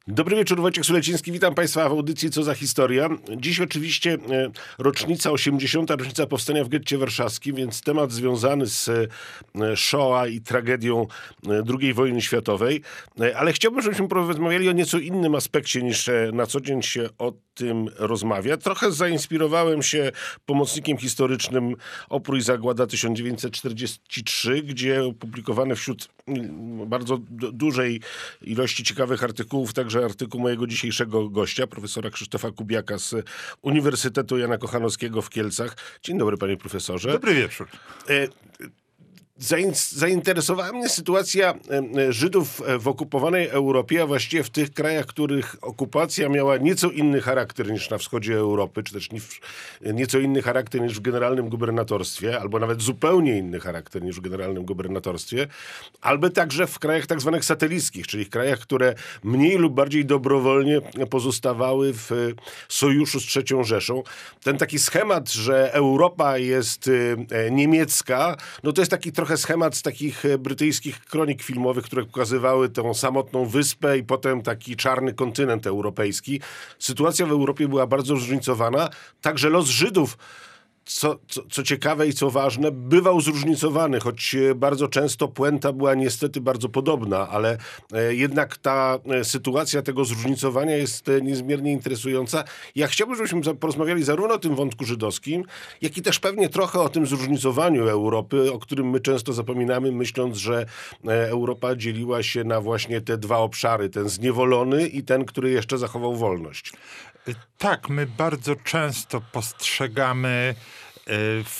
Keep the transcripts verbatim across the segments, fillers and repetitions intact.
Dobry wieczór, Wojciech Suleciński. Witam Państwa w audycji Co za historia. Dziś oczywiście e, rocznica, osiemdziesiąta rocznica powstania w getcie warszawskim, więc temat związany z e, Shoah i tragedią e, drugiej wojny światowej. E, ale chciałbym, żebyśmy porozmawiali o nieco innym aspekcie niż e, na co dzień się o tym rozmawia. Trochę zainspirowałem się pomocnikiem historycznym Opór i Zagłada tysiąc dziewięćset czterdziesty trzeci, gdzie opublikowane wśród m, bardzo d- dużej ilości ciekawych artykułów, także artykuł mojego dzisiejszego gościa, profesora Krzysztofa Kubiaka z Uniwersytetu Jana Kochanowskiego w Kielcach. Dzień dobry, panie profesorze. Dobry wieczór. E, Zainteresowała mnie sytuacja Żydów w okupowanej Europie, a właściwie w tych krajach, których okupacja miała nieco inny charakter niż na wschodzie Europy, czy też nieco inny charakter niż w generalnym gubernatorstwie, albo nawet zupełnie inny charakter niż w generalnym gubernatorstwie, albo także w krajach tak zwanych satelickich, czyli w krajach, które mniej lub bardziej dobrowolnie pozostawały w sojuszu z trzecią Rzeszą. Ten taki schemat, że Europa jest niemiecka, no to jest taki trochę trochę schemat z takich brytyjskich kronik filmowych, które pokazywały tę samotną wyspę i potem taki czarny kontynent europejski. Sytuacja w Europie była bardzo zróżnicowana. Także los Żydów, co, co, co ciekawe i co ważne, bywał zróżnicowany, choć bardzo często puenta była niestety bardzo podobna, ale e, jednak ta e, sytuacja tego zróżnicowania jest e, niezmiernie interesująca. Ja chciałbym, żebyśmy porozmawiali zarówno o tym wątku żydowskim, jak i też pewnie trochę o tym zróżnicowaniu Europy, o którym my często zapominamy, myśląc, że e, Europa dzieliła się na właśnie te dwa obszary, ten zniewolony i ten, który jeszcze zachował wolność. Tak, my bardzo często postrzegamy w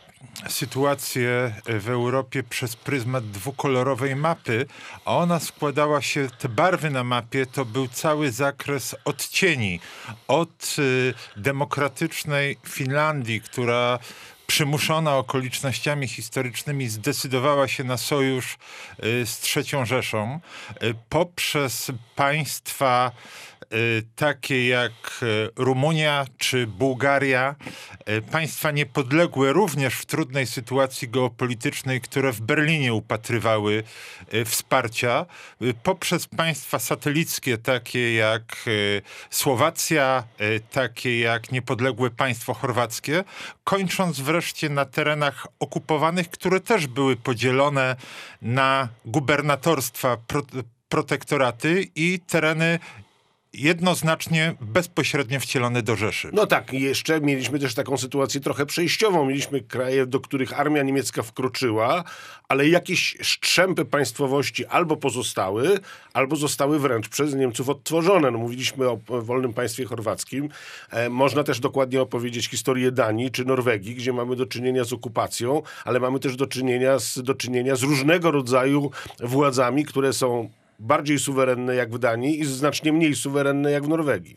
sytuację w Europie przez pryzmat dwukolorowej mapy, a ona składała się, te barwy na mapie to był cały zakres odcieni. Od y, demokratycznej Finlandii, która przymuszona okolicznościami historycznymi zdecydowała się na sojusz y, z trzecią Rzeszą, y, poprzez państwa y, takie jak y, Rumunia czy Bułgaria, y, państwa niepodległe również w trudnej sytuacji geopolitycznej, które w Berlinie upatrywały y, wsparcia, y, poprzez państwa satelickie takie jak y, Słowacja, y, takie jak niepodległe państwo chorwackie, kończąc wreszcie na terenach okupowanych, które też były podzielone na gubernatorstwa, pro, protektoraty i tereny jednoznacznie bezpośrednio wcielone do Rzeszy. No tak, i jeszcze mieliśmy też taką sytuację trochę przejściową. Mieliśmy kraje, do których armia niemiecka wkroczyła, ale jakieś strzępy państwowości albo pozostały, albo zostały wręcz przez Niemców odtworzone. No, mówiliśmy o wolnym państwie chorwackim. E, można też dokładnie opowiedzieć historię Danii czy Norwegii, gdzie mamy do czynienia z okupacją, ale mamy też do czynienia z, do czynienia z różnego rodzaju władzami, które są bardziej suwerenne jak w Danii i znacznie mniej suwerenne jak w Norwegii.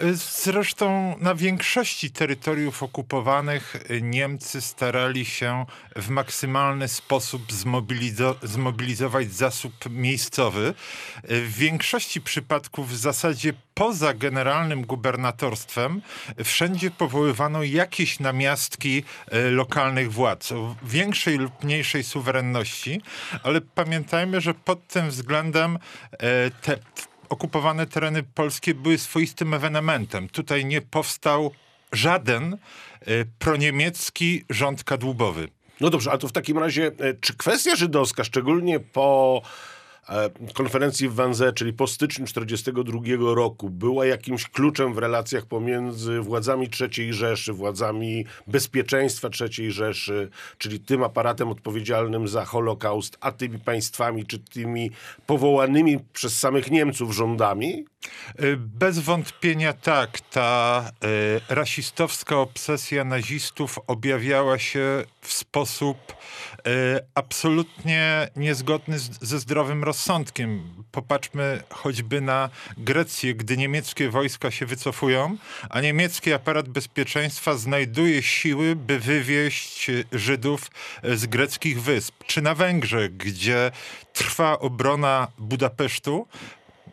Zresztą na większości terytoriów okupowanych Niemcy starali się w maksymalny sposób zmobilizo- zmobilizować zasób miejscowy. W większości przypadków w zasadzie poza generalnym gubernatorstwem wszędzie powoływano jakieś namiastki e, lokalnych władz o większej lub mniejszej suwerenności, ale pamiętajmy, że pod tym względem e, te okupowane tereny polskie były swoistym ewenementem. Tutaj nie powstał żaden e, proniemiecki rząd kadłubowy. No dobrze, a to w takim razie, czy kwestia żydowska, szczególnie po konferencji w Wannsee, czyli po styczniu tysiąc dziewięćset czterdziestego drugiego roku, była jakimś kluczem w relacjach pomiędzy władzami trzeciej Rzeszy, władzami bezpieczeństwa trzeciej Rzeszy, czyli tym aparatem odpowiedzialnym za Holokaust, a tymi państwami, czy tymi powołanymi przez samych Niemców rządami? Bez wątpienia tak. Ta y, rasistowska obsesja nazistów objawiała się w sposób y, absolutnie niezgodny z, ze zdrowym rozsądkiem. Popatrzmy choćby na Grecję, gdy niemieckie wojska się wycofują, a niemiecki aparat bezpieczeństwa znajduje siły, by wywieźć Żydów z greckich wysp. Czy na Węgrzech, gdzie trwa obrona Budapesztu,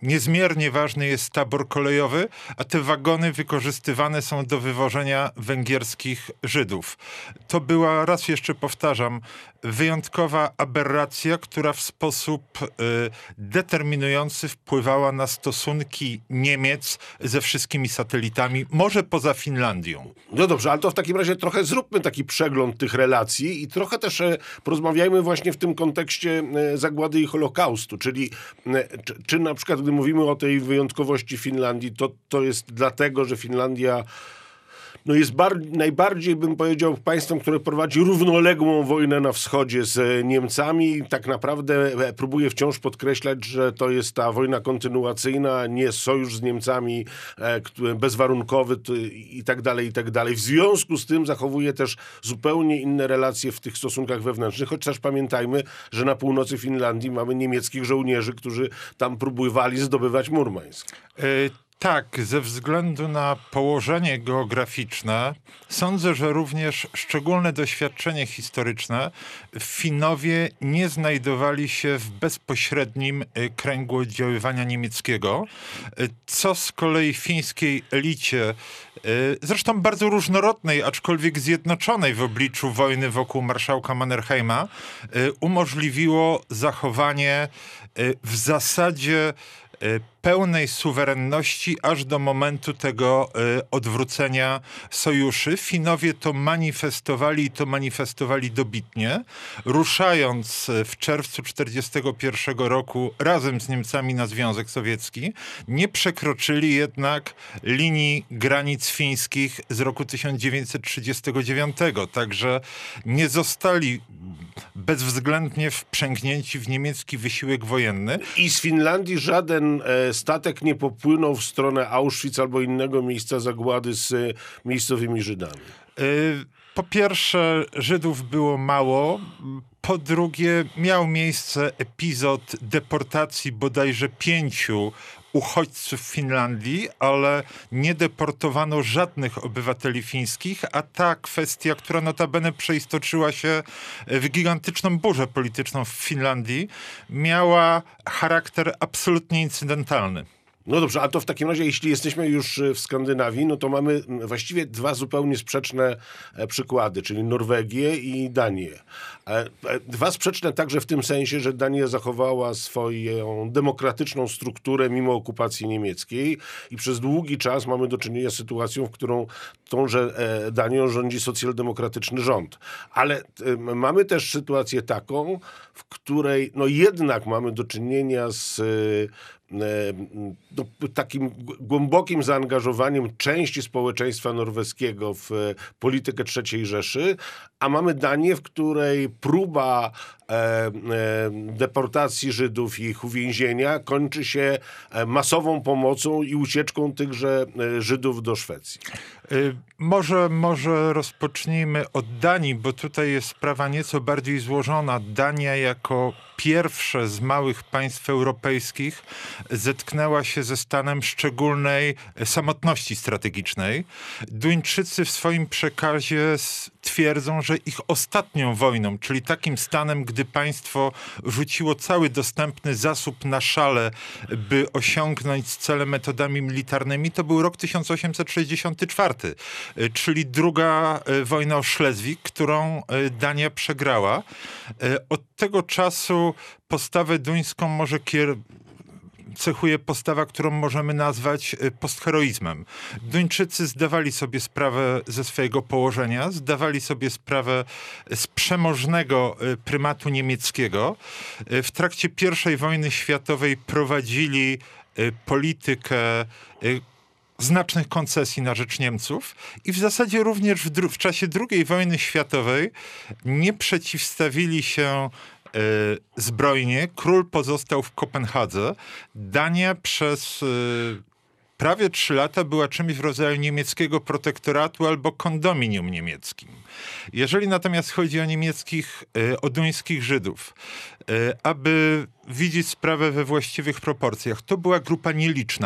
niezmiernie ważny jest tabor kolejowy, a te wagony wykorzystywane są do wywożenia węgierskich Żydów. To była, raz jeszcze powtarzam, wyjątkowa aberracja, która w sposób y, determinujący wpływała na stosunki Niemiec ze wszystkimi satelitami, może poza Finlandią. No dobrze, ale to w takim razie trochę zróbmy taki przegląd tych relacji i trochę też e, porozmawiajmy właśnie w tym kontekście e, zagłady i Holokaustu, czyli e, czy, czy na przykład, gdy mówimy o tej wyjątkowości Finlandii, to, to jest dlatego, że Finlandia no jest bar- najbardziej, bym powiedział, państwem, które prowadzi równoległą wojnę na wschodzie z Niemcami i tak naprawdę próbuje wciąż podkreślać, że to jest ta wojna kontynuacyjna, nie sojusz z Niemcami e, bezwarunkowy t- i tak dalej, i tak dalej. W związku z tym zachowuje też zupełnie inne relacje w tych stosunkach wewnętrznych, choć też pamiętajmy, że na północy Finlandii mamy niemieckich żołnierzy, którzy tam próbowali zdobywać Murmańsk. Y- Tak, ze względu na położenie geograficzne sądzę, że również szczególne doświadczenie historyczne Finowie nie znajdowali się w bezpośrednim kręgu oddziaływania niemieckiego, co z kolei fińskiej elicie, zresztą bardzo różnorodnej, aczkolwiek zjednoczonej w obliczu wojny wokół marszałka Mannerheima, umożliwiło zachowanie w zasadzie pełnej suwerenności aż do momentu tego y, odwrócenia sojuszy. Finowie to manifestowali i to manifestowali dobitnie, ruszając w czerwcu tysiąc dziewięćset czterdziestego pierwszego roku razem z Niemcami na Związek Sowiecki, nie przekroczyli jednak linii granic fińskich z roku tysiąc dziewięćset trzydziestego dziewiątego. Także nie zostali bezwzględnie wprzęgnięci w niemiecki wysiłek wojenny. I z Finlandii żaden e, statek nie popłynął w stronę Auschwitz albo innego miejsca zagłady z e, miejscowymi Żydami. Y, po pierwsze, Żydów było mało. Po drugie, miał miejsce epizod deportacji bodajże pięciu uchodźców w Finlandii, ale nie deportowano żadnych obywateli fińskich, a ta kwestia, która notabene przeistoczyła się w gigantyczną burzę polityczną w Finlandii, miała charakter absolutnie incydentalny. No dobrze, a to w takim razie, jeśli jesteśmy już w Skandynawii, no to mamy właściwie dwa zupełnie sprzeczne przykłady, czyli Norwegię i Danię. Dwa sprzeczne także w tym sensie, że Dania zachowała swoją demokratyczną strukturę mimo okupacji niemieckiej i przez długi czas mamy do czynienia z sytuacją, w którą tąże Danią rządzi socjaldemokratyczny rząd. Ale mamy też sytuację taką, w której no jednak mamy do czynienia z no, takim głębokim zaangażowaniem części społeczeństwa norweskiego w politykę trzeciej Rzeszy, a mamy Danię, w której próba e, e, deportacji Żydów i ich uwięzienia kończy się masową pomocą i ucieczką tychże Żydów do Szwecji. Y, może, może rozpocznijmy od Danii, bo tutaj jest sprawa nieco bardziej złożona. Dania jako pierwsze z małych państw europejskich zetknęła się ze stanem szczególnej samotności strategicznej. Duńczycy w swoim przekazie twierdzą, że ich ostatnią wojną, czyli takim stanem, gdy państwo rzuciło cały dostępny zasób na szale, by osiągnąć cele metodami militarnymi, to był rok tysiąc osiemset sześćdziesiąty czwarty, czyli druga wojna o Szlezwik, którą Dania przegrała. Od tego czasu postawę duńską może kier... cechuje postawa, którą możemy nazwać postheroizmem. Duńczycy zdawali sobie sprawę ze swojego położenia, zdawali sobie sprawę z przemożnego prymatu niemieckiego. W trakcie pierwszej wojny światowej prowadzili politykę znacznych koncesji na rzecz Niemców i w zasadzie również w, dru- w czasie drugiej wojny światowej nie przeciwstawili się y, zbrojnie. Król pozostał w Kopenhadze. Dania przez y, prawie trzy lata była czymś w rodzaju niemieckiego protektoratu albo kondominium niemieckim. Jeżeli natomiast chodzi o niemieckich, y, o duńskich Żydów, y, aby widzieć sprawę we właściwych proporcjach, to była grupa nieliczna,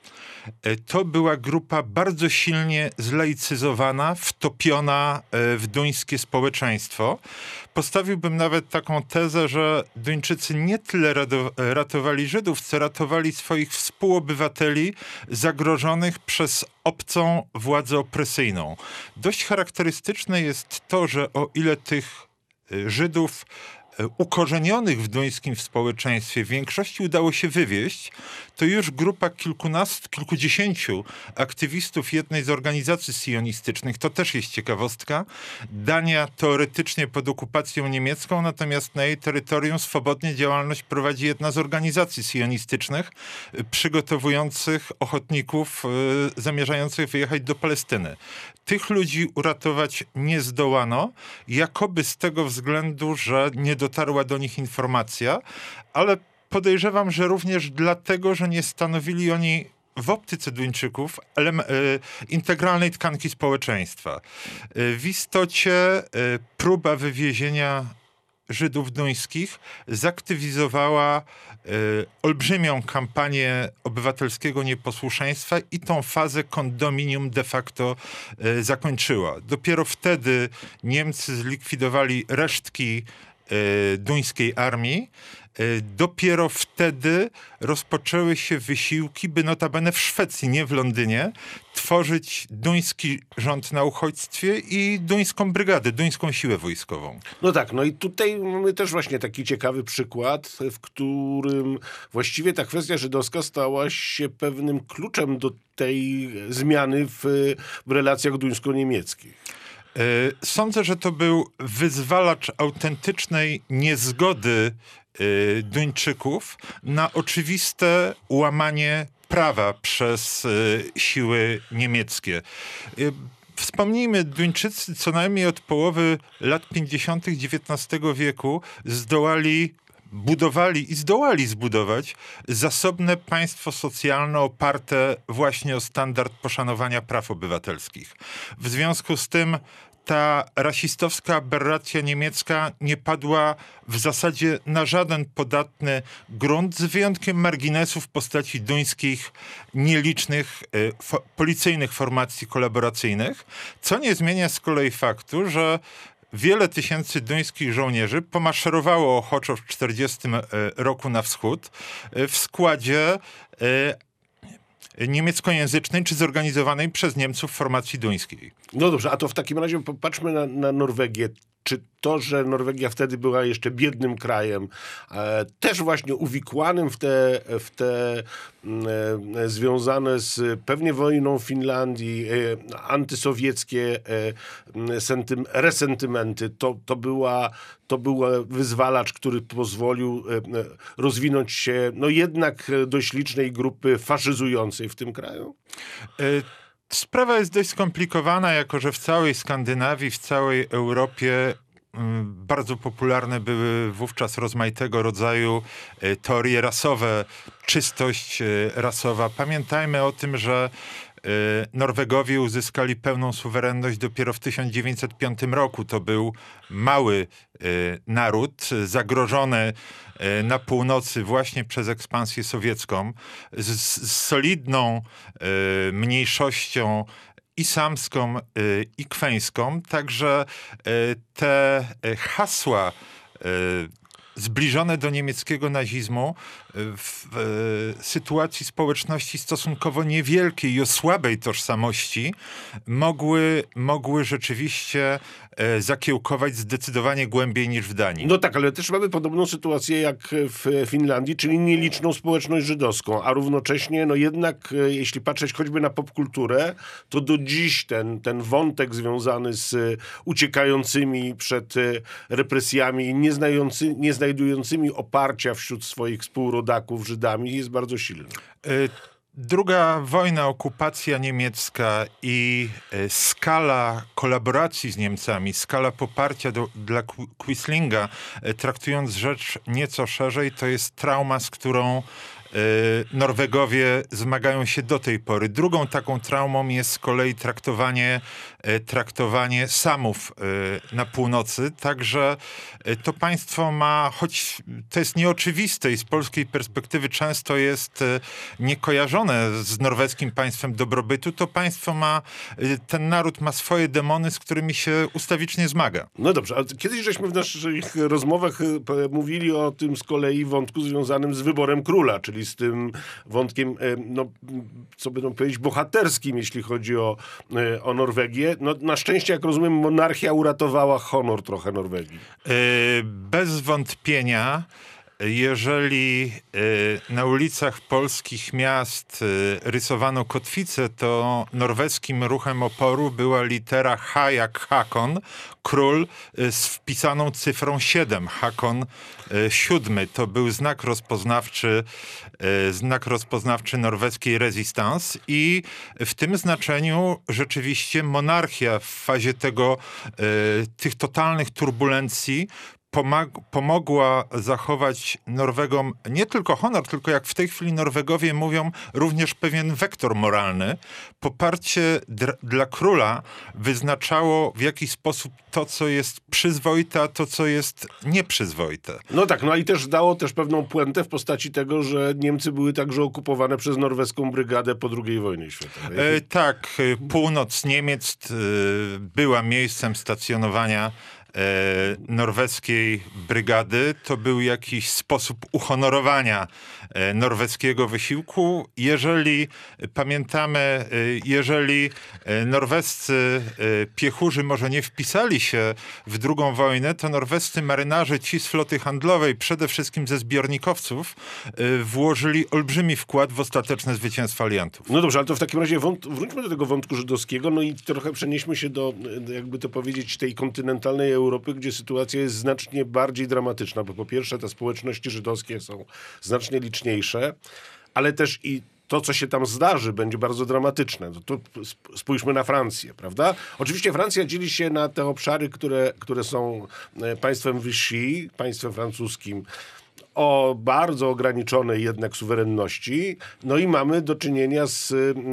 To była grupa bardzo silnie zlaicyzowana, wtopiona w duńskie społeczeństwo. Postawiłbym nawet taką tezę, że Duńczycy nie tyle ratowali Żydów, co ratowali swoich współobywateli zagrożonych przez obcą władzę opresyjną. Dość charakterystyczne jest to, że o ile tych Żydów ukorzenionych w duńskim społeczeństwie w większości udało się wywieźć, to już grupa kilkunastu, kilkudziesięciu aktywistów jednej z organizacji sionistycznych, to też jest ciekawostka, Dania teoretycznie pod okupacją niemiecką, natomiast na jej terytorium swobodnie działalność prowadzi jedna z organizacji sionistycznych przygotowujących ochotników y, zamierzających wyjechać do Palestyny. Tych ludzi uratować nie zdołano, jakoby z tego względu, że nie dotarła do nich informacja, ale podejrzewam, że również dlatego, że nie stanowili oni w optyce Duńczyków elem- y, integralnej tkanki społeczeństwa. Y, w istocie y, próba wywiezienia Żydów duńskich zaktywizowała y, olbrzymią kampanię obywatelskiego nieposłuszeństwa i tą fazę kondominium de facto y, zakończyła. Dopiero wtedy Niemcy zlikwidowali resztki y, duńskiej armii. Dopiero wtedy rozpoczęły się wysiłki, by notabene w Szwecji, nie w Londynie, tworzyć duński rząd na uchodźstwie i duńską brygadę, duńską siłę wojskową. No tak, no i tutaj mamy też właśnie taki ciekawy przykład, w którym właściwie ta kwestia żydowska stała się pewnym kluczem do tej zmiany w, w relacjach duńsko-niemieckich. Sądzę, że to był wyzwalacz autentycznej niezgody Duńczyków na oczywiste łamanie prawa przez y, siły niemieckie. Y, Wspomnijmy, Duńczycy co najmniej od połowy lat pięćdziesiątych dziewiętnastego wieku zdołali budowali i zdołali zbudować zasobne państwo socjalne oparte właśnie o standard poszanowania praw obywatelskich. W związku z tym ta rasistowska aberracja niemiecka nie padła w zasadzie na żaden podatny grunt, z wyjątkiem marginesu w postaci duńskich nielicznych y, fo- policyjnych formacji kolaboracyjnych, co nie zmienia z kolei faktu, że wiele tysięcy duńskich żołnierzy pomaszerowało ochoczo w czterdziestym roku na wschód w składzie y, niemieckojęzycznej czy zorganizowanej przez Niemców formacji duńskiej. No dobrze, a to w takim razie popatrzmy na, na Norwegię. Czy to, że Norwegia wtedy była jeszcze biednym krajem, e, też właśnie uwikłanym w te, w te e, związane z pewnie wojną Finlandii, e, antysowieckie e, sentym, resentymenty, to, to, była, to był wyzwalacz, który pozwolił e, rozwinąć się no jednak dość licznej grupy faszyzującej w tym kraju? E- Sprawa jest dość skomplikowana, jako że w całej Skandynawii, w całej Europie mm, bardzo popularne były wówczas rozmaitego rodzaju e, teorie rasowe, czystość e, rasowa. Pamiętajmy o tym, że e, Norwegowie uzyskali pełną suwerenność dopiero w tysiąc dziewięćset piątym roku. To był mały e, naród zagrożony na północy właśnie przez ekspansję sowiecką, z, z solidną y, mniejszością i samską, y, i kweńską. Także y, te y, hasła y, zbliżone do niemieckiego nazizmu w, w sytuacji społeczności stosunkowo niewielkiej i o słabej tożsamości mogły, mogły rzeczywiście e, zakiełkować zdecydowanie głębiej niż w Danii. No tak, ale też mamy podobną sytuację jak w Finlandii, czyli nieliczną społeczność żydowską, a równocześnie no jednak, jeśli patrzeć choćby na popkulturę, to do dziś ten, ten wątek związany z uciekającymi przed represjami i nie, znający, nie znajdującymi oparcia wśród swoich współrodaków Żydami jest bardzo silny. Druga wojna, okupacja niemiecka i e, skala kolaboracji z Niemcami, skala poparcia do, dla Quislinga, e, traktując rzecz nieco szerzej, to jest trauma, z którą e, Norwegowie zmagają się do tej pory. Drugą taką traumą jest z kolei traktowanie, traktowanie Samów na północy. Także to państwo ma, choć to jest nieoczywiste i z polskiej perspektywy często jest niekojarzone z norweskim państwem dobrobytu, to państwo ma, ten naród ma swoje demony, z którymi się ustawicznie zmaga. No dobrze, a kiedyś żeśmy w naszych rozmowach mówili o tym z kolei wątku związanym z wyborem króla, czyli z tym wątkiem, no, co będą powiedzieć, bohaterskim, jeśli chodzi o, o Norwegię. No, na szczęście, jak rozumiem, monarchia uratowała honor trochę Norwegii. Bez wątpienia. Jeżeli y, na ulicach polskich miast y, rysowano kotwicę, to norweskim ruchem oporu była litera H jak Hakon, król y, z wpisaną cyfrą siedem. Hakon y, siódmy. To był znak rozpoznawczy, y, znak rozpoznawczy norweskiej resistance i w tym znaczeniu rzeczywiście monarchia w fazie tego, y, tych totalnych turbulencji Pomag- pomogła zachować Norwegom nie tylko honor, tylko jak w tej chwili Norwegowie mówią, również pewien wektor moralny. Poparcie dr- dla króla wyznaczało w jakiś sposób to, co jest przyzwoite, a to, co jest nieprzyzwoite. No tak, no i też dało też pewną puentę w postaci tego, że Niemcy były także okupowane przez norweską brygadę po drugiej wojnie światowej. E, tak, północ Niemiec e, była miejscem stacjonowania E, norweskiej brygady. To był jakiś sposób uhonorowania e, norweskiego wysiłku. Jeżeli pamiętamy, e, jeżeli e, norwescy e, piechurzy może nie wpisali się w drugą wojnę, to norwescy marynarze, ci z floty handlowej, przede wszystkim ze zbiornikowców, e, włożyli olbrzymi wkład w ostateczne zwycięstwo aliantów. No dobrze, ale to w takim razie wąt- wróćmy do tego wątku żydowskiego, no i trochę przenieśmy się do, jakby to powiedzieć, tej kontynentalnej Europy, gdzie sytuacja jest znacznie bardziej dramatyczna, bo po pierwsze te społeczności żydowskie są znacznie liczniejsze, ale też i to, co się tam zdarzy, będzie bardzo dramatyczne. No to spójrzmy na Francję, prawda? Oczywiście Francja dzieli się na te obszary, które, które są państwem Vichy, państwem francuskim, o bardzo ograniczonej jednak suwerenności, no i mamy do czynienia z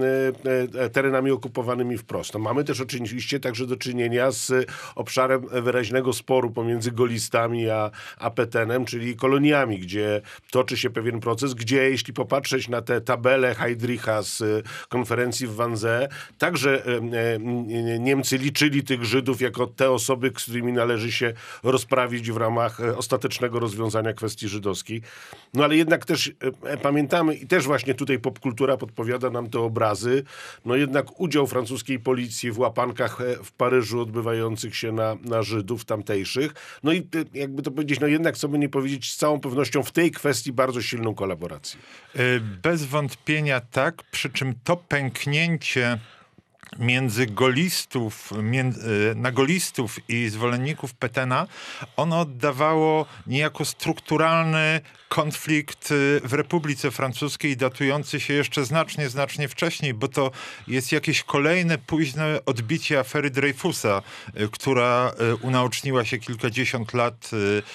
e, e, terenami okupowanymi wprost. No mamy też oczywiście także do czynienia z obszarem wyraźnego sporu pomiędzy golistami a, a Petenem, czyli koloniami, gdzie toczy się pewien proces, gdzie jeśli popatrzeć na tę tabelę Heydricha z konferencji w Wannsee, także e, e, Niemcy liczyli tych Żydów jako te osoby, z którymi należy się rozprawić w ramach ostatecznego rozwiązania kwestii żydowskiej. No ale jednak też e, pamiętamy i też właśnie tutaj popkultura podpowiada nam te obrazy, no jednak udział francuskiej policji w łapankach w Paryżu odbywających się na, na Żydów tamtejszych. No i jakby to powiedzieć, no jednak co by nie powiedzieć, z całą pewnością w tej kwestii bardzo silną kolaborację. Bez wątpienia tak, przy czym to pęknięcie między golistów, między, na golistów i zwolenników Petena, ono oddawało niejako strukturalny konflikt w Republice Francuskiej, datujący się jeszcze znacznie, znacznie wcześniej, bo to jest jakieś kolejne późne odbicie afery Dreyfusa, która unaoczniła się kilkadziesiąt lat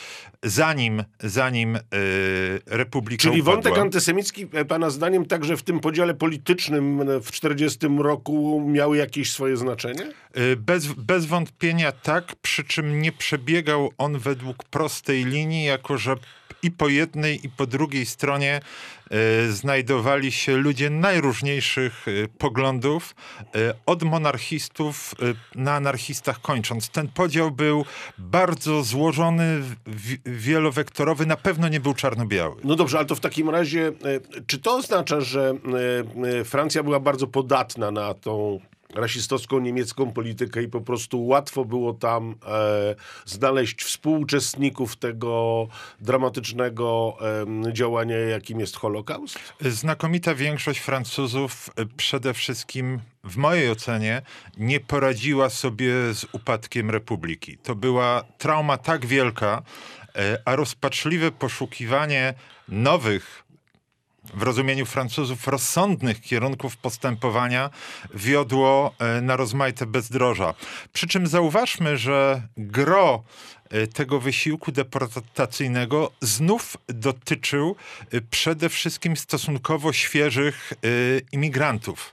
zanim, zanim yy, Republika Czyli upadła. wątek antysemicki, pana zdaniem, także w tym podziale politycznym w czterdziestym roku miały jakieś swoje znaczenie? Yy, bez, bez wątpienia tak, przy czym nie przebiegał on według prostej linii, jako że i po jednej, i po drugiej stronie y, znajdowali się ludzie najróżniejszych y, poglądów, y, od monarchistów y, na anarchistach kończąc. Ten podział był bardzo złożony, w, wielowektorowy, na pewno nie był czarno-biały. No dobrze, ale to w takim razie, y, czy to oznacza, że y, y, Francja była bardzo podatna na tą rasistowską niemiecką politykę i po prostu łatwo było tam e, znaleźć współuczestników tego dramatycznego e, działania, jakim jest Holokaust? Znakomita większość Francuzów przede wszystkim, w mojej ocenie, nie poradziła sobie z upadkiem Republiki. To była trauma tak wielka, e, a rozpaczliwe poszukiwanie nowych w rozumieniu Francuzów rozsądnych kierunków postępowania wiodło na rozmaite bezdroża. Przy czym zauważmy, że gro tego wysiłku deportacyjnego znów dotyczył przede wszystkim stosunkowo świeżych imigrantów.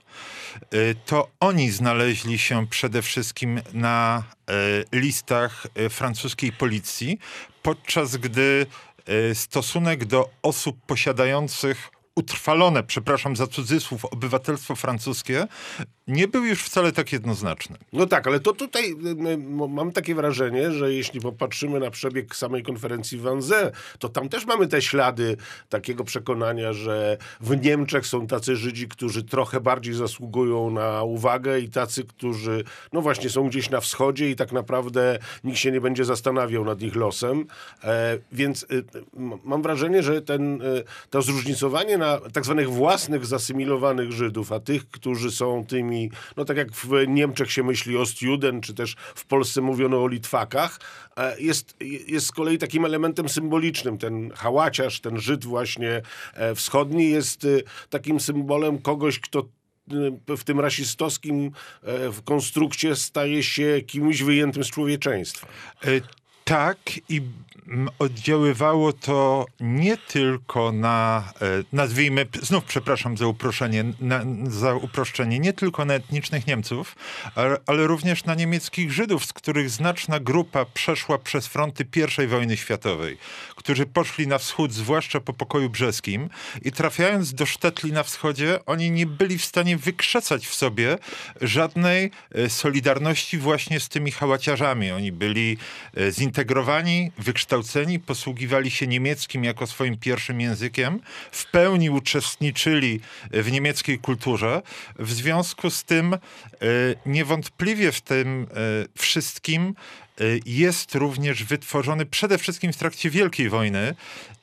To oni znaleźli się przede wszystkim na listach francuskiej policji, podczas gdy stosunek do osób posiadających utrwalone, przepraszam za cudzysłów, obywatelstwo francuskie nie był już wcale tak jednoznaczny. No tak, ale to tutaj y, mam takie wrażenie, że jeśli popatrzymy na przebieg samej konferencji w Wannsee, to tam też mamy te ślady takiego przekonania, że w Niemczech są tacy Żydzi, którzy trochę bardziej zasługują na uwagę i tacy, którzy no właśnie są gdzieś na wschodzie i tak naprawdę nikt się nie będzie zastanawiał nad ich losem. E, więc y, mam wrażenie, że ten, y, to zróżnicowanie na tak zwanych własnych zasymilowanych Żydów, a tych, którzy są tymi, no tak jak w Niemczech się myśli o Ostjuden, czy też w Polsce mówiono o Litwakach, jest, jest z kolei takim elementem symbolicznym. Ten hałaciarz, ten Żyd właśnie wschodni jest takim symbolem kogoś, kto w tym rasistowskim w konstrukcie staje się kimś wyjętym z człowieczeństwa. Tak, i oddziaływało to nie tylko na, nazwijmy, znów przepraszam za uproszczenie, na, za uproszczenie, nie tylko na etnicznych Niemców, ale, ale również na niemieckich Żydów, z których znaczna grupa przeszła przez fronty pierwszej wojny światowej, którzy poszli na wschód, zwłaszcza po pokoju brzeskim, i trafiając do sztetli na wschodzie, oni nie byli w stanie wykrzesać w sobie żadnej solidarności właśnie z tymi hałaciarzami. Oni byli zintegrowani, wykształceni, posługiwali się niemieckim jako swoim pierwszym językiem, w pełni uczestniczyli w niemieckiej kulturze. W związku z tym e, niewątpliwie w tym e, wszystkim e, jest również wytworzony przede wszystkim w trakcie Wielkiej Wojny e,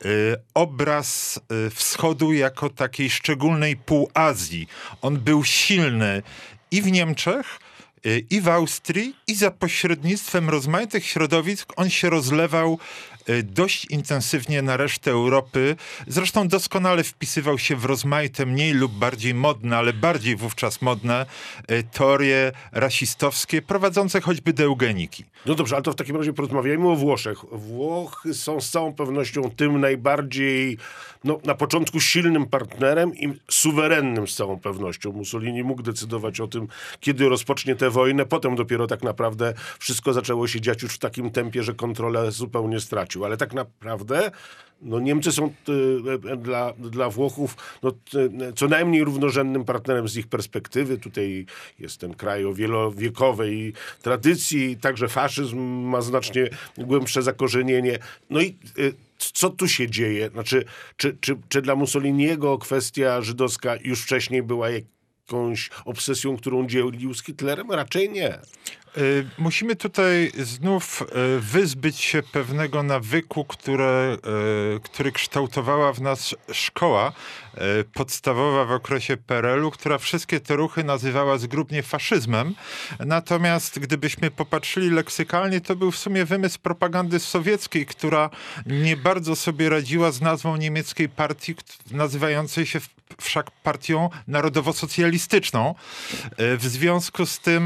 obraz e, wschodu jako takiej szczególnej półazji. On był silny i w Niemczech, i w Austrii, i za pośrednictwem rozmaitych środowisk on się rozlewał dość intensywnie na resztę Europy. Zresztą doskonale wpisywał się w rozmaite, mniej lub bardziej modne, ale bardziej wówczas modne teorie rasistowskie, prowadzące choćby do eugeniki. No dobrze, ale to w takim razie porozmawiajmy o Włoszech. Włochy są z całą pewnością tym najbardziej, no, na początku silnym partnerem i suwerennym z całą pewnością. Mussolini mógł decydować o tym, kiedy rozpocznie tę wojnę. Potem dopiero tak naprawdę wszystko zaczęło się dziać już w takim tempie, że kontrolę zupełnie stracił. Ale tak naprawdę no, Niemcy są y, dla, dla Włochów no, y, co najmniej równorzędnym partnerem z ich perspektywy. Tutaj jest ten kraj o wielowiekowej tradycji, także faszyzm ma znacznie głębsze zakorzenienie. No i y, co tu się dzieje? Znaczy, czy, czy, czy dla Mussoliniego kwestia żydowska już wcześniej była jakąś obsesją, którą dzielił z Hitlerem? Raczej nie. Musimy tutaj znów wyzbyć się pewnego nawyku, które, który kształtowała w nas szkoła podstawowa w okresie P R L u, która wszystkie te ruchy nazywała zgrubnie faszyzmem. Natomiast gdybyśmy popatrzyli leksykalnie, to był w sumie wymysł propagandy sowieckiej, która nie bardzo sobie radziła z nazwą niemieckiej partii, nazywającej się wszak partią narodowo-socjalistyczną. W związku z tym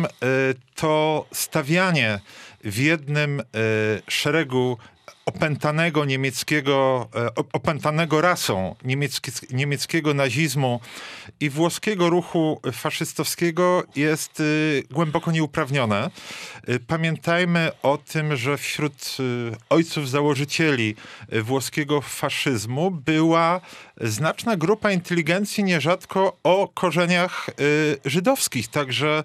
to stawianie w jednym szeregu opętanego niemieckiego, opętanego rasą niemieckie, niemieckiego nazizmu i włoskiego ruchu faszystowskiego jest głęboko nieuprawnione. Pamiętajmy o tym, że wśród ojców założycieli włoskiego faszyzmu była znaczna grupa inteligencji, nierzadko o korzeniach żydowskich. Także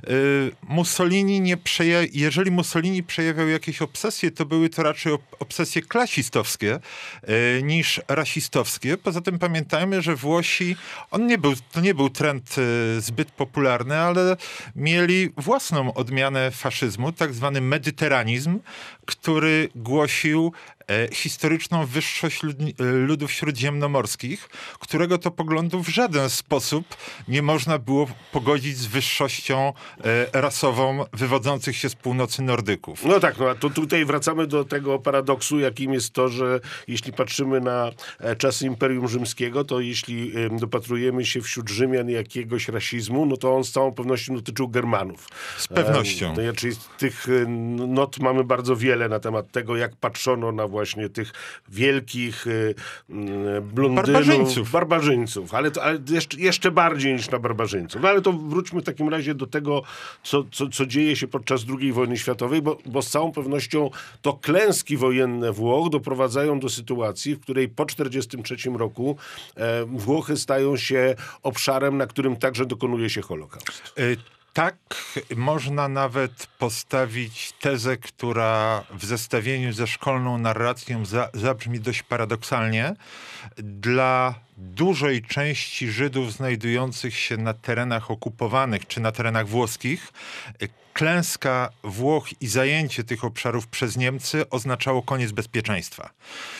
Mussolini nie przeja- jeżeli Mussolini przejawiał jakieś obsesje, to były to raczej obsesje klasistowskie y, niż rasistowskie. Poza tym pamiętajmy, że Włosi, on nie był, to nie był trend y, zbyt popularny, ale mieli własną odmianę faszyzmu, tak zwany medyteranizm, który głosił e, historyczną wyższość lud, ludów śródziemnomorskich, którego to poglądu w żaden sposób nie można było pogodzić z wyższością e, rasową wywodzących się z północy Nordyków. No tak, no a to tutaj wracamy do tego paradoksu, jakim jest to, że jeśli patrzymy na czasy Imperium Rzymskiego, to jeśli dopatrujemy się wśród Rzymian jakiegoś rasizmu, no to on z całą pewnością dotyczył Germanów. Z pewnością. E, czyli tych not mamy bardzo wiele na temat tego, jak patrzono na właśnie tych wielkich blondynów, barbarzyńców. barbarzyńców, ale, to, ale jeszcze, jeszcze bardziej niż na barbarzyńców. No ale to wróćmy w takim razie do tego, co, co, co dzieje się podczas drugiej wojny światowej, bo, bo z całą pewnością to klęski wojenne Włoch doprowadzają do sytuacji, w której po tysiąc dziewięćset czterdziestym trzecim roku e, Włochy stają się obszarem, na którym także dokonuje się Holokaust. Y- Tak, można nawet postawić tezę, która w zestawieniu ze szkolną narracją za, zabrzmi dość paradoksalnie. Dla dużej części Żydów znajdujących się na terenach okupowanych czy na terenach włoskich, klęska Włoch i zajęcie tych obszarów przez Niemcy oznaczało koniec bezpieczeństwa.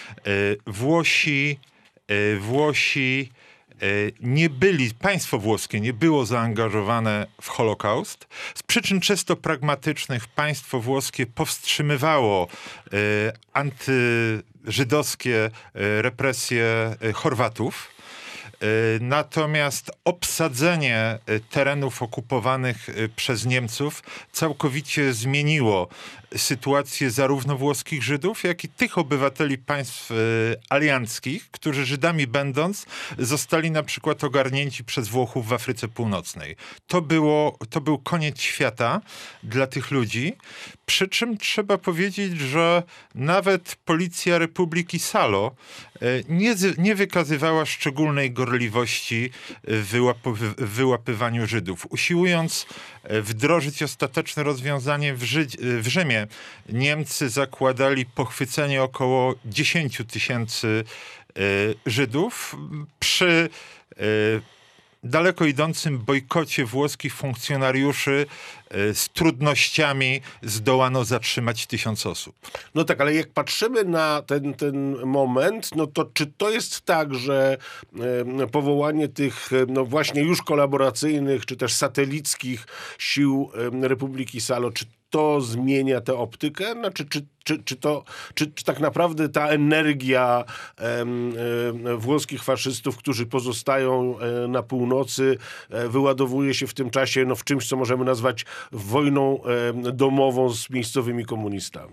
Włosi, Włosi nie byli, państwo włoskie nie było zaangażowane w Holokaust. Z przyczyn czysto pragmatycznych państwo włoskie powstrzymywało e, antyżydowskie e, represje e, Chorwatów. Natomiast obsadzenie terenów okupowanych przez Niemców całkowicie zmieniło sytuację zarówno włoskich Żydów, jak i tych obywateli państw alianckich, którzy Żydami będąc zostali na przykład ogarnięci przez Włochów w Afryce Północnej. To było, to był koniec świata dla tych ludzi, przy czym trzeba powiedzieć, że nawet policja Republiki Salo nie, nie wykazywała szczególnej gorliwości w wyłapy, wyłapywaniu Żydów. Usiłując wdrożyć ostateczne rozwiązanie w, Ży w Rzymie, Niemcy zakładali pochwycenie około dziesięciu tysięcy Żydów przy daleko idącym bojkocie włoskich funkcjonariuszy z trudnościami zdołano zatrzymać tysiąc osób. No tak, ale jak patrzymy na ten, ten moment, no to czy to jest tak, że e, powołanie tych no właśnie już kolaboracyjnych, czy też satelickich sił e, Republiki Salo, czy to zmienia tę optykę? Znaczy, czy, czy, czy, to, czy, czy tak naprawdę ta energia e, e, włoskich faszystów, którzy pozostają e, na północy, e, wyładowuje się w tym czasie no, w czymś, co możemy nazwać wojną e, domową z miejscowymi komunistami?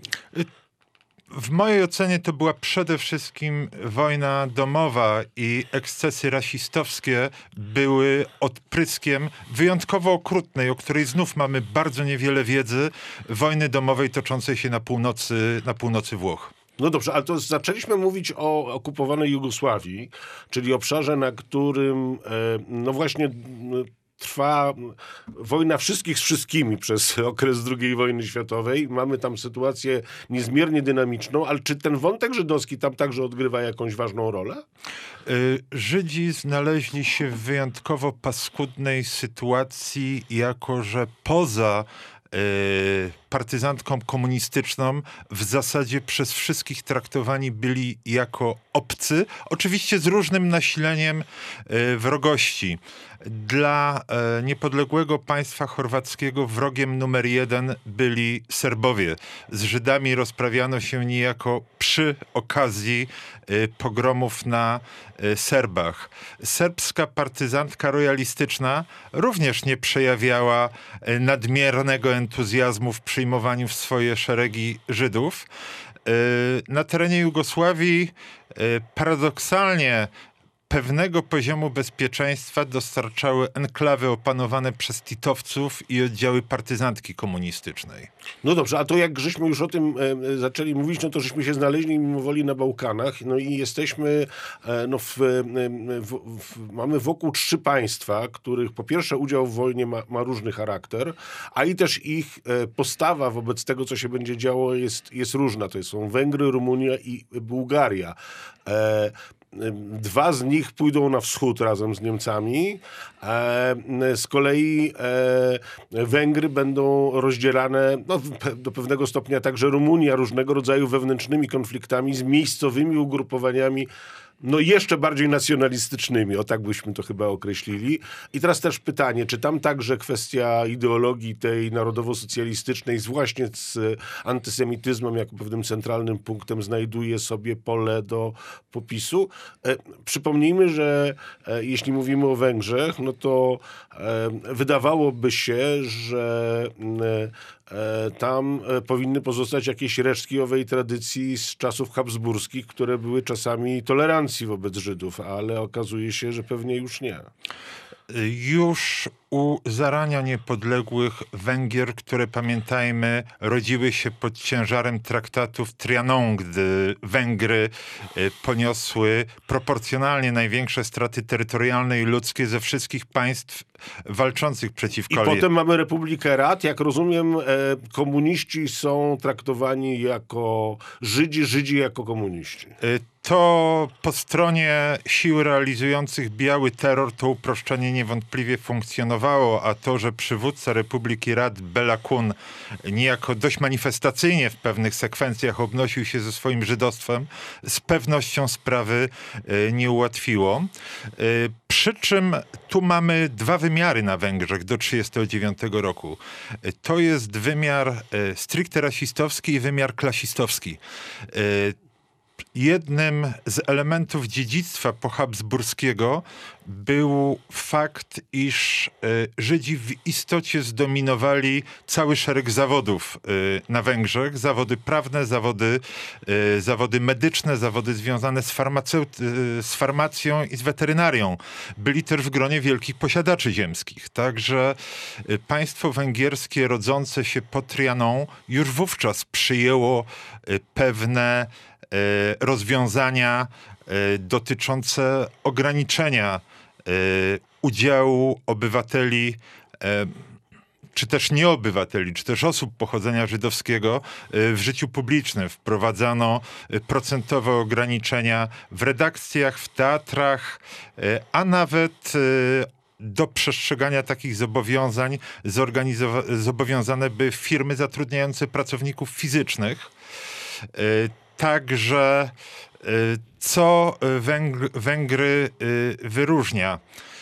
W mojej ocenie to była przede wszystkim wojna domowa i ekscesy rasistowskie były odpryskiem wyjątkowo okrutnej, o której znów mamy bardzo niewiele wiedzy, wojny domowej toczącej się na północy, na północy Włoch. No dobrze, ale to zaczęliśmy mówić o okupowanej Jugosławii, czyli obszarze, na którym no właśnie trwa wojna wszystkich z wszystkimi przez okres drugiej wojny światowej. Mamy tam sytuację niezmiernie dynamiczną, ale czy ten wątek żydowski tam także odgrywa jakąś ważną rolę? Żydzi znaleźli się w wyjątkowo paskudnej sytuacji, jako że poza partyzantką komunistyczną w zasadzie przez wszystkich traktowani byli jako obcy, oczywiście z różnym nasileniem wrogości. Dla niepodległego państwa chorwackiego wrogiem numer jeden byli Serbowie. Z Żydami rozprawiano się niejako przy okazji pogromów na Serbach. Serbska partyzantka royalistyczna również nie przejawiała nadmiernego entuzjazmu w przyjmowaniu w swoje szeregi Żydów. Na terenie Jugosławii paradoksalnie pewnego poziomu bezpieczeństwa dostarczały enklawy opanowane przez titowców i oddziały partyzantki komunistycznej. No dobrze, a to jak żeśmy już o tym e, zaczęli mówić, no to żeśmy się znaleźli mimowoli na Bałkanach, no i jesteśmy, e, no w, w, w, mamy wokół trzy państwa, których po pierwsze udział w wojnie ma, ma różny charakter, a i też ich e, postawa wobec tego, co się będzie działo, jest, jest różna. To są Węgry, Rumunia i Bułgaria. E, Dwa z nich pójdą na wschód razem z Niemcami. Z kolei Węgry będą rozdzielane no, do pewnego stopnia także Rumunia różnego rodzaju wewnętrznymi konfliktami z miejscowymi ugrupowaniami no jeszcze bardziej nacjonalistycznymi, o tak byśmy to chyba określili. I teraz też pytanie, czy tam także kwestia ideologii tej narodowo-socjalistycznej, właśnie z antysemityzmem jako pewnym centralnym punktem znajduje sobie pole do popisu. E, przypomnijmy, że e, jeśli mówimy o Węgrzech, no to e, wydawałoby się, że e, tam powinny pozostać jakieś resztki owej tradycji z czasów habsburskich, które były czasami tolerancji wobec Żydów, ale okazuje się, że pewnie już nie. Już u zarania niepodległych Węgier, które pamiętajmy, rodziły się pod ciężarem traktatów Trianon, gdy Węgry poniosły proporcjonalnie największe straty terytorialne i ludzkie ze wszystkich państw walczących przeciwko. I potem mamy Republikę Rad. Jak rozumiem, komuniści są traktowani jako Żydzi, Żydzi jako komuniści. To po stronie sił realizujących biały terror to uproszczenie niewątpliwie funkcjonowało, a to, że przywódca Republiki Rad Bela Kun niejako dość manifestacyjnie w pewnych sekwencjach obnosił się ze swoim żydostwem, z pewnością sprawy nie ułatwiło. Przy czym tu mamy dwa wymiary na Węgrzech do tysiąc dziewięćset trzydziestego dziewiątego roku. To jest wymiar stricte rasistowski i wymiar klasistowski. Jednym z elementów dziedzictwa pohabsburskiego był fakt, iż y, Żydzi w istocie zdominowali cały szereg zawodów y, na Węgrzech. Zawody prawne, zawody, y, zawody medyczne, zawody związane z, farmaceut- y, z farmacją i z weterynarią. Byli też w gronie wielkich posiadaczy ziemskich. Także y, państwo węgierskie rodzące się po Trianon już wówczas przyjęło y, pewne rozwiązania dotyczące ograniczenia udziału obywateli, czy też nieobywateli, czy też osób pochodzenia żydowskiego w życiu publicznym. Wprowadzano procentowe ograniczenia w redakcjach, w teatrach, a nawet do przestrzegania takich zobowiązań zobowiązane by firmy zatrudniające pracowników fizycznych. Także co Węgry, Węgry wyróżnia?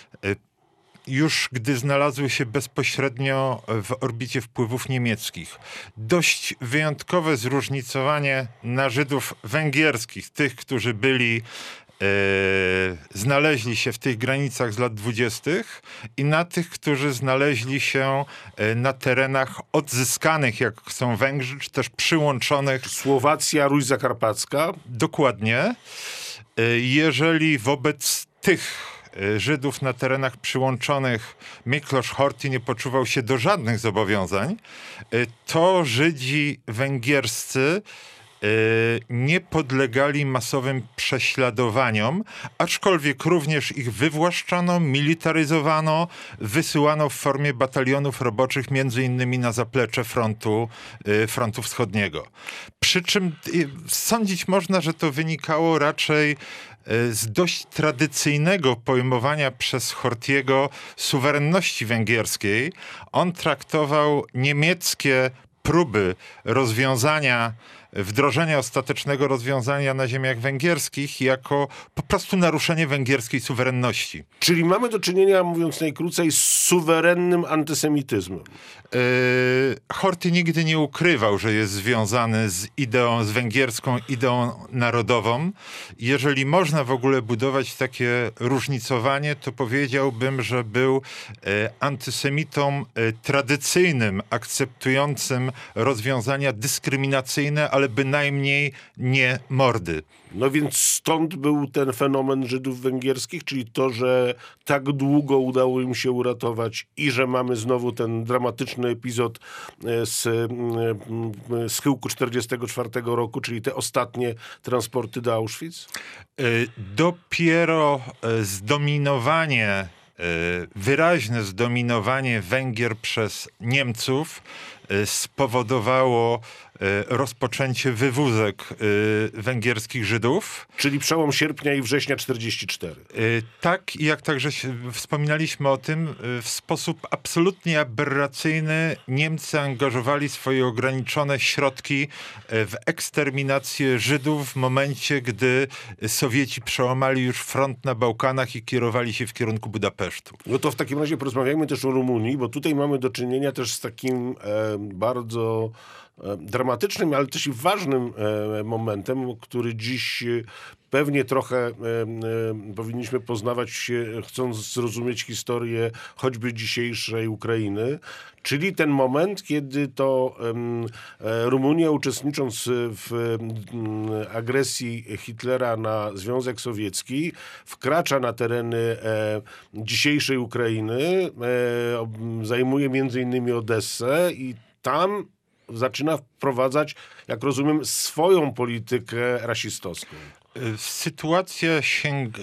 Już gdy znalazły się bezpośrednio w orbicie wpływów niemieckich. Dość wyjątkowe zróżnicowanie na Żydów węgierskich, tych, którzy byli Yy, znaleźli się w tych granicach z lat dwudziestych i na tych, którzy znaleźli się yy, na terenach odzyskanych, jak są Węgrzy, czy też przyłączonych. Słowacja, Ruś Zakarpacka. Dokładnie. Yy, jeżeli wobec tych Żydów na terenach przyłączonych Miklosz Horthy nie poczuwał się do żadnych zobowiązań, yy, to Żydzi węgierscy nie podlegali masowym prześladowaniom, aczkolwiek również ich wywłaszczano, militaryzowano, wysyłano w formie batalionów roboczych między innymi na zaplecze frontu, frontu wschodniego. Przy czym sądzić można, że to wynikało raczej z dość tradycyjnego pojmowania przez Horthyego suwerenności węgierskiej. On traktował niemieckie próby rozwiązania wdrożenia ostatecznego rozwiązania na ziemiach węgierskich jako po prostu naruszenie węgierskiej suwerenności. Czyli mamy do czynienia, mówiąc najkrócej, z suwerennym antysemityzmem. Yy, Horthy nigdy nie ukrywał, że jest związany z ideą, z węgierską ideą narodową. Jeżeli można w ogóle budować takie różnicowanie, to powiedziałbym, że był yy, antysemitą yy, tradycyjnym, akceptującym rozwiązania dyskryminacyjne, ale bynajmniej nie mordy. No więc stąd był ten fenomen Żydów węgierskich, czyli to, że tak długo udało im się uratować i że mamy znowu ten dramatyczny epizod z schyłku czterdziestego czwartego roku, czyli te ostatnie transporty do Auschwitz? Dopiero zdominowanie wyraźne zdominowanie Węgier przez Niemców spowodowało rozpoczęcie wywózek węgierskich Żydów. Czyli przełom sierpnia i września czterdziestego czwartego. Tak, i jak także wspominaliśmy o tym, w sposób absolutnie aberracyjny Niemcy angażowali swoje ograniczone środki w eksterminację Żydów w momencie, gdy Sowieci przełamali już front na Bałkanach i kierowali się w kierunku Budapesztu. No to w takim razie porozmawiajmy też o Rumunii, bo tutaj mamy do czynienia też z takim e, bardzo e, dramatycznym, ale też i ważnym e, momentem, który dziś e, pewnie trochę e, e, powinniśmy poznawać, e, chcąc zrozumieć historię choćby dzisiejszej Ukrainy, czyli ten moment, kiedy to e, Rumunia, uczestnicząc w e, agresji Hitlera na Związek Sowiecki, wkracza na tereny e, dzisiejszej Ukrainy, e, zajmuje między innymi Odessę i tam zaczyna wprowadzać, jak rozumiem, swoją politykę rasistowską. Sytuacja sięga,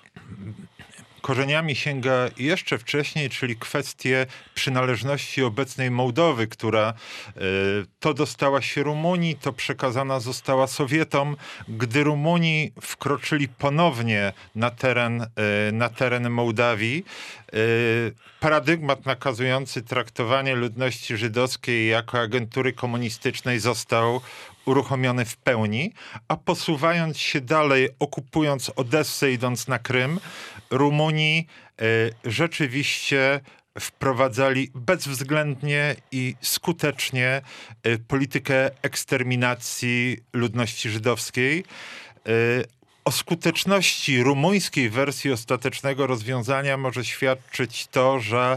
korzeniami sięga jeszcze wcześniej, czyli kwestie przynależności obecnej Mołdowy, która y, to dostała się Rumunii, to przekazana została Sowietom. Gdy Rumuni wkroczyli ponownie na teren, y, na teren Mołdawii, y, paradygmat nakazujący traktowanie ludności żydowskiej jako agentury komunistycznej został uruchomiony w pełni, a posuwając się dalej, okupując Odessę, idąc na Krym, Rumuni y, rzeczywiście wprowadzali bezwzględnie i skutecznie y, politykę eksterminacji ludności żydowskiej. Y, O skuteczności rumuńskiej wersji ostatecznego rozwiązania może świadczyć to, że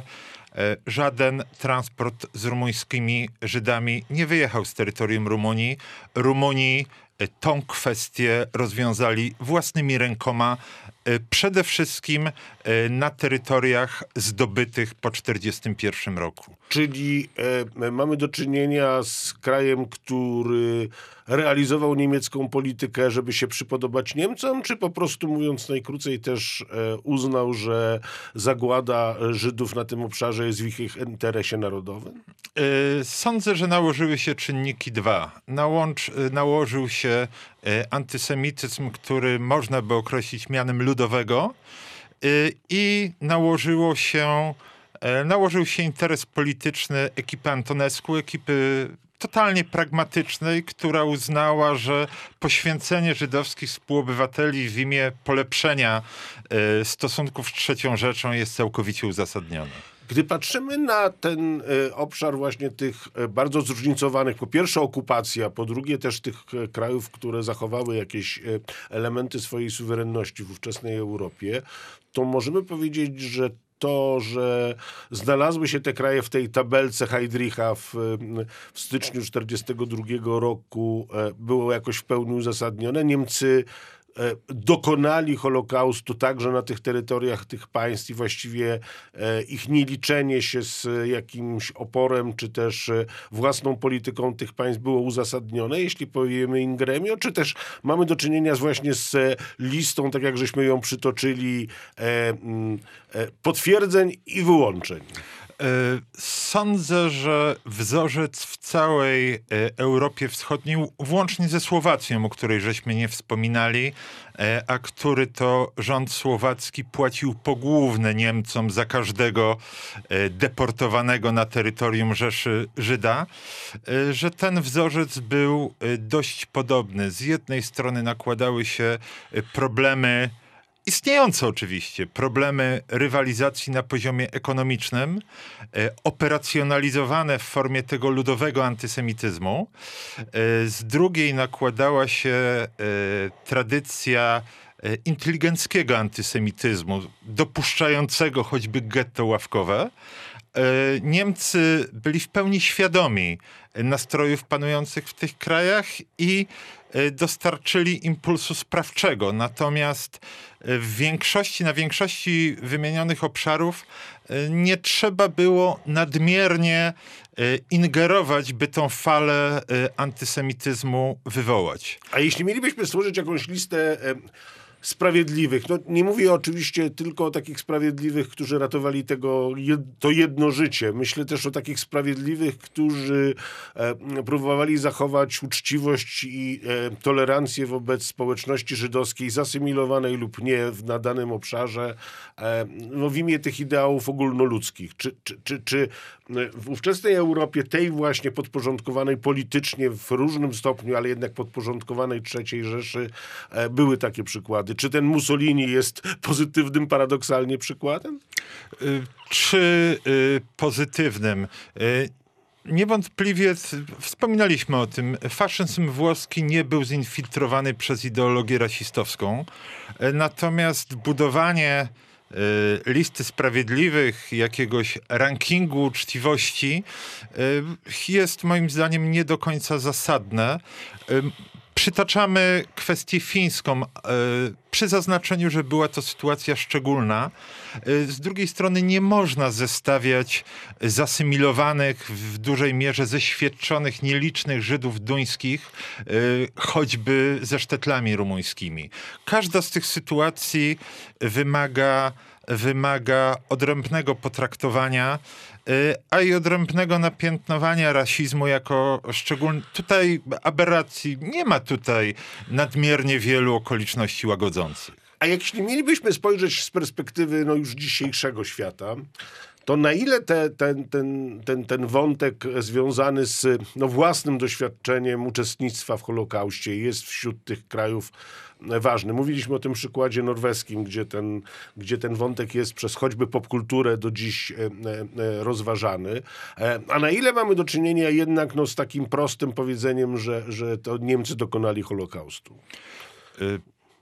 żaden transport z rumuńskimi Żydami nie wyjechał z terytorium Rumunii. Rumuni tą kwestię rozwiązali własnymi rękoma, przede wszystkim na terytoriach zdobytych po tysiąc dziewięćset czterdziestym pierwszym roku. Czyli e, mamy do czynienia z krajem, który realizował niemiecką politykę, żeby się przypodobać Niemcom, czy po prostu, mówiąc najkrócej, też e, uznał, że zagłada Żydów na tym obszarze jest w ich interesie narodowym? E, sądzę, że nałożyły się czynniki dwa. Nałącz, nałożył się e, antysemityzm, który można by określić mianem ludowego, e, i nałożyło się Nałożył się interes polityczny ekipy Antonescu, ekipy totalnie pragmatycznej, która uznała, że poświęcenie żydowskich współobywateli w imię polepszenia y, stosunków z trzecią Rzeszą jest całkowicie uzasadnione. Gdy patrzymy na ten y, obszar właśnie tych y, bardzo zróżnicowanych, po pierwsze okupacja, po drugie też tych y, krajów, które zachowały jakieś y, elementy swojej suwerenności w ówczesnej Europie, to możemy powiedzieć, że to, że znalazły się te kraje w tej tabelce Heydricha w, w styczniu tysiąc dziewięćset czterdziestego drugiego roku, było jakoś w pełni uzasadnione. Niemcy dokonali Holokaustu także na tych terytoriach tych państw i właściwie ich nieliczenie się z jakimś oporem, czy też własną polityką tych państw było uzasadnione, jeśli powiemy in gremio, czy też mamy do czynienia z właśnie z listą, tak jak żeśmy ją przytoczyli, potwierdzeń i wyłączeń. Sądzę, że wzorzec w całej Europie Wschodniej, włącznie ze Słowacją, o której żeśmy nie wspominali, a który to rząd słowacki płacił pogłówne Niemcom za każdego deportowanego na terytorium Rzeszy Żyda, że ten wzorzec był dość podobny. Z jednej strony nakładały się problemy istniejące oczywiście, problemy rywalizacji na poziomie ekonomicznym, e, operacjonalizowane w formie tego ludowego antysemityzmu. E, z drugiej nakładała się e, tradycja e, inteligenckiego antysemityzmu, dopuszczającego choćby getto ławkowe. E, Niemcy byli w pełni świadomi nastrojów panujących w tych krajach i dostarczyli impulsu sprawczego. Natomiast w większości, na większości wymienionych obszarów nie trzeba było nadmiernie ingerować, by tą falę antysemityzmu wywołać. A jeśli mielibyśmy stworzyć jakąś listę sprawiedliwych. No, nie mówię oczywiście tylko o takich sprawiedliwych, którzy ratowali tego, to jedno życie. Myślę też o takich sprawiedliwych, którzy e, próbowali zachować uczciwość i e, tolerancję wobec społeczności żydowskiej, zasymilowanej lub nie w, na danym obszarze, e, no, w imię tych ideałów ogólnoludzkich. Czy, czy, czy, czy w ówczesnej Europie, tej właśnie podporządkowanej politycznie w różnym stopniu, ale jednak podporządkowanej trzeciej Rzeszy, e, były takie przykłady? Czy ten Mussolini jest pozytywnym paradoksalnie przykładem? Y, czy y, pozytywnym? Y, Niewątpliwie, wspominaliśmy o tym, faszyzm włoski nie był zinfiltrowany przez ideologię rasistowską, natomiast budowanie y, listy sprawiedliwych, jakiegoś rankingu uczciwości y, jest moim zdaniem nie do końca zasadne. Y, Przytaczamy kwestię fińską, y, przy zaznaczeniu, że była to sytuacja szczególna. Y, z drugiej strony nie można zestawiać zasymilowanych w dużej mierze zeświadczonych, nielicznych Żydów duńskich, y, choćby ze sztetlami rumuńskimi. Każda z tych sytuacji wymaga, wymaga odrębnego potraktowania, a i odrębnego napiętnowania rasizmu jako szczególny. Tutaj aberracji nie ma, tutaj nadmiernie wielu okoliczności łagodzących. A jeśli mielibyśmy spojrzeć z perspektywy no, już dzisiejszego świata, to na ile te, ten, ten, ten, ten wątek związany z no, własnym doświadczeniem uczestnictwa w Holokauście jest wśród tych krajów ważny? Mówiliśmy o tym przykładzie norweskim, gdzie ten, gdzie ten wątek jest przez choćby popkulturę do dziś e, e, rozważany. E, a na ile mamy do czynienia jednak no, z takim prostym powiedzeniem, że, że to Niemcy dokonali Holokaustu? Y-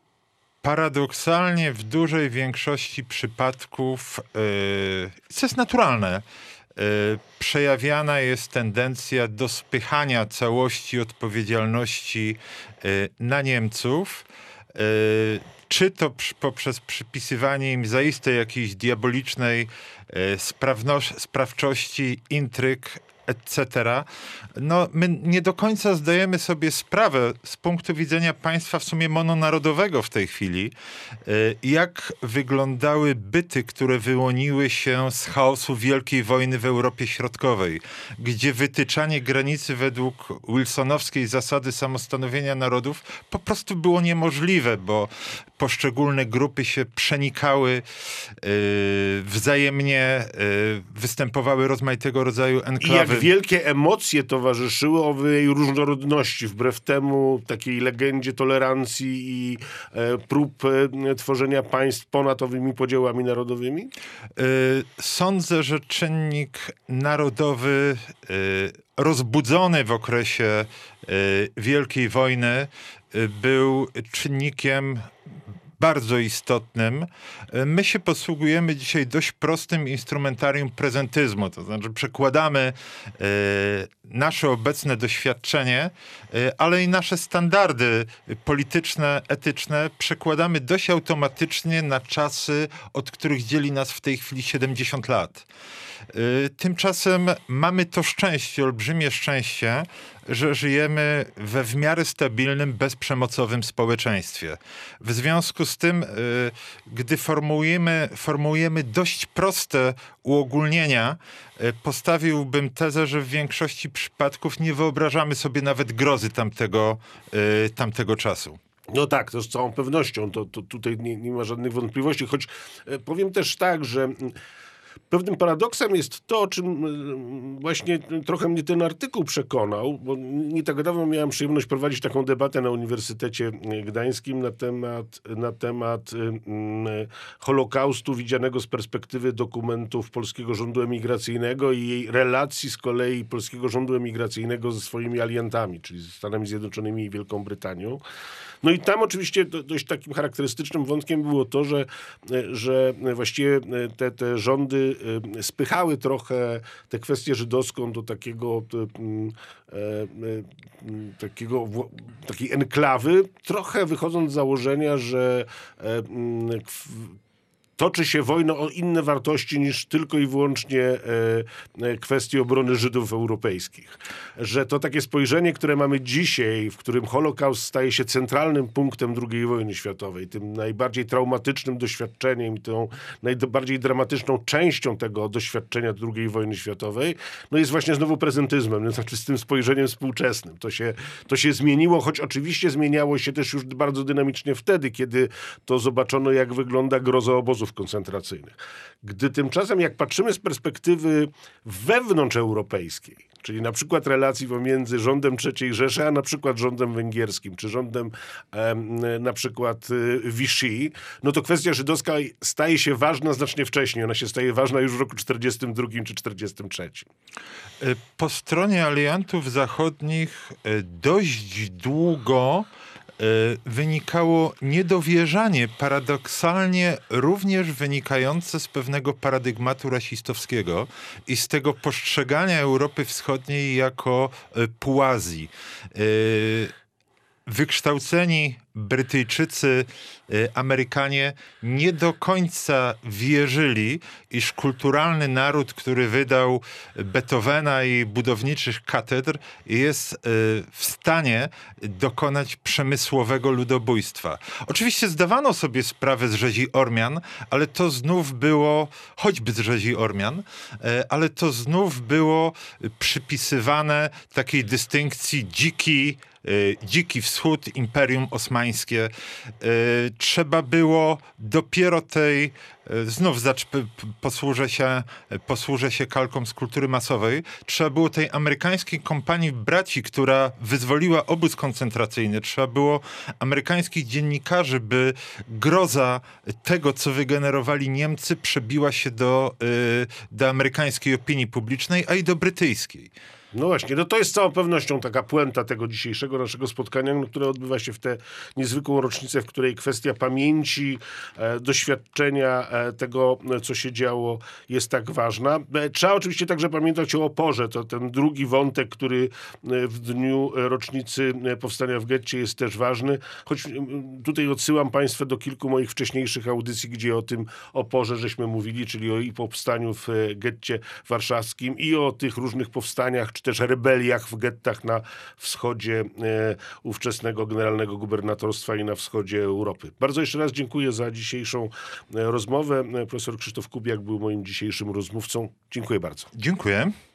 Paradoksalnie w dużej większości przypadków, yy, co jest naturalne, yy, przejawiana jest tendencja do spychania całości odpowiedzialności yy, na Niemców, yy, czy to przy, poprzez przypisywanie im zaiste jakiejś diabolicznej yy, sprawno- sprawczości, intryg, et cetera. No, my nie do końca zdajemy sobie sprawę z punktu widzenia państwa w sumie mononarodowego w tej chwili, jak wyglądały byty, które wyłoniły się z chaosu Wielkiej Wojny w Europie Środkowej, gdzie wytyczanie granicy według wilsonowskiej zasady samostanowienia narodów po prostu było niemożliwe, bo poszczególne grupy się przenikały, yy, wzajemnie yy, występowały rozmaitego rodzaju enklawy. I jak wielkie emocje towarzyszyły owej różnorodności, wbrew temu takiej legendzie tolerancji i e, prób e, tworzenia państw ponad owymi podziałami narodowymi? Yy, sądzę, że czynnik narodowy yy, rozbudzony w okresie yy, Wielkiej Wojny yy, był czynnikiem bardzo istotnym. My się posługujemy dzisiaj dość prostym instrumentarium prezentyzmu, to znaczy przekładamy e, nasze obecne doświadczenie, e, ale i nasze standardy polityczne, etyczne przekładamy dość automatycznie na czasy, od których dzieli nas w tej chwili siedemdziesiąt lat. Tymczasem mamy to szczęście, olbrzymie szczęście, że żyjemy we w miarę stabilnym, bezprzemocowym społeczeństwie. W związku z tym, gdy formułujemy, formułujemy dość proste uogólnienia, postawiłbym tezę, że w większości przypadków nie wyobrażamy sobie nawet grozy tamtego, tamtego czasu. No tak, to z całą pewnością. To, to tutaj nie, nie ma żadnych wątpliwości, choć powiem też tak, że pewnym paradoksem jest to, o czym właśnie trochę mnie ten artykuł przekonał, bo nie tak dawno miałem przyjemność prowadzić taką debatę na Uniwersytecie Gdańskim na temat, na temat hmm, Holokaustu widzianego z perspektywy dokumentów polskiego rządu emigracyjnego i jej relacji z kolei polskiego rządu emigracyjnego ze swoimi aliantami, czyli ze Stanami Zjednoczonymi i Wielką Brytanią. No i tam oczywiście dość takim charakterystycznym wątkiem było to, że, że właściwie te, te rządy spychały trochę tę kwestię żydowską do takiego, e, e, takiego takiej enklawy, trochę wychodząc z założenia, że e, toczy się wojna o inne wartości niż tylko i wyłącznie e, e, kwestie obrony Żydów europejskich. Że to takie spojrzenie, które mamy dzisiaj, w którym Holokaust staje się centralnym punktem drugiej wojny światowej, tym najbardziej traumatycznym doświadczeniem i tą najbardziej dramatyczną częścią tego doświadczenia drugiej wojny światowej, no jest właśnie znowu prezentyzmem, to znaczy z tym spojrzeniem współczesnym. To się, to się zmieniło, choć oczywiście zmieniało się też już bardzo dynamicznie wtedy, kiedy to zobaczono, jak wygląda groza obozów koncentracyjnych. Gdy tymczasem, jak patrzymy z perspektywy wewnątrzeuropejskiej, czyli na przykład relacji pomiędzy rządem trzeciej Rzeszy, a na przykład rządem węgierskim, czy rządem e, na przykład e, Vichy, no to kwestia żydowska staje się ważna znacznie wcześniej. Ona się staje ważna już w roku czterdziestym drugim czy czterdziestym trzecim. Po stronie aliantów zachodnich dość długo wynikało niedowierzanie, paradoksalnie również wynikające z pewnego paradygmatu rasistowskiego i z tego postrzegania Europy Wschodniej jako półazji. Wykształceni Brytyjczycy, Amerykanie nie do końca wierzyli, iż kulturalny naród, który wydał Beethovena i budowniczych katedr, jest w stanie dokonać przemysłowego ludobójstwa. Oczywiście zdawano sobie sprawę z rzezi Ormian, ale to znów było, choćby z rzezi Ormian, ale to znów było przypisywane takiej dystynkcji dziki, Dziki Wschód, Imperium Osmańskie. Trzeba było dopiero tej, znów zacz- posłużę się, posłużę się kalką z kultury masowej, trzeba było tej amerykańskiej kompanii braci, która wyzwoliła obóz koncentracyjny, trzeba było amerykańskich dziennikarzy, by groza tego, co wygenerowali Niemcy, przebiła się do, do amerykańskiej opinii publicznej, a i do brytyjskiej. No właśnie, no to jest z całą pewnością taka puenta tego dzisiejszego naszego spotkania, no, które odbywa się w tę niezwykłą rocznicę, w której kwestia pamięci, e, doświadczenia e, tego, co się działo, jest tak ważna. E, trzeba oczywiście także pamiętać o oporze. To ten drugi wątek, który e, w dniu rocznicy powstania w getcie jest też ważny. Choć e, tutaj odsyłam Państwa do kilku moich wcześniejszych audycji, gdzie o tym oporze żeśmy mówili, czyli o i powstaniu w e, getcie warszawskim i o tych różnych powstaniach, czy też rebeliach w gettach na wschodzie e, ówczesnego generalnego gubernatorstwa i na wschodzie Europy. Bardzo jeszcze raz dziękuję za dzisiejszą e, rozmowę. Profesor Krzysztof Kubiak był moim dzisiejszym rozmówcą. Dziękuję bardzo. Dziękuję.